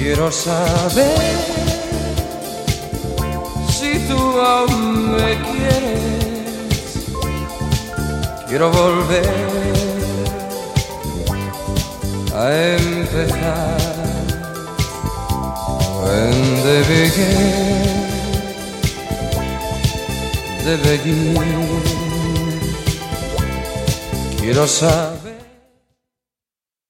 Quiero saber si tú aún me quieres. Quiero volver a empezar. When the beginning, the beginning. Quiero saber